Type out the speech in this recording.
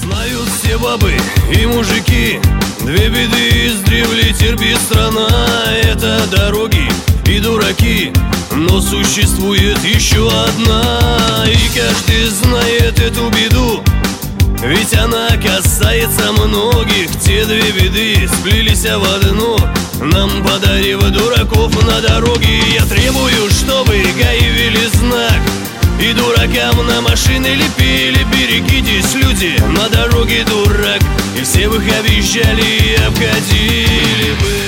Знают все бабы и мужики, две беды издревле терпит страна. Это дороги и дураки, но существует еще одна. И каждый знает эту беду, ведь она касается многих. Те две беды сплелись в одну, нам подарив дураков на дороге. Я требую, чтобы ГАИ ввели знак и дуракам на машины лепили: берегитесь, люди, на дороге дурак. И все бы их объезжали и обходили бы.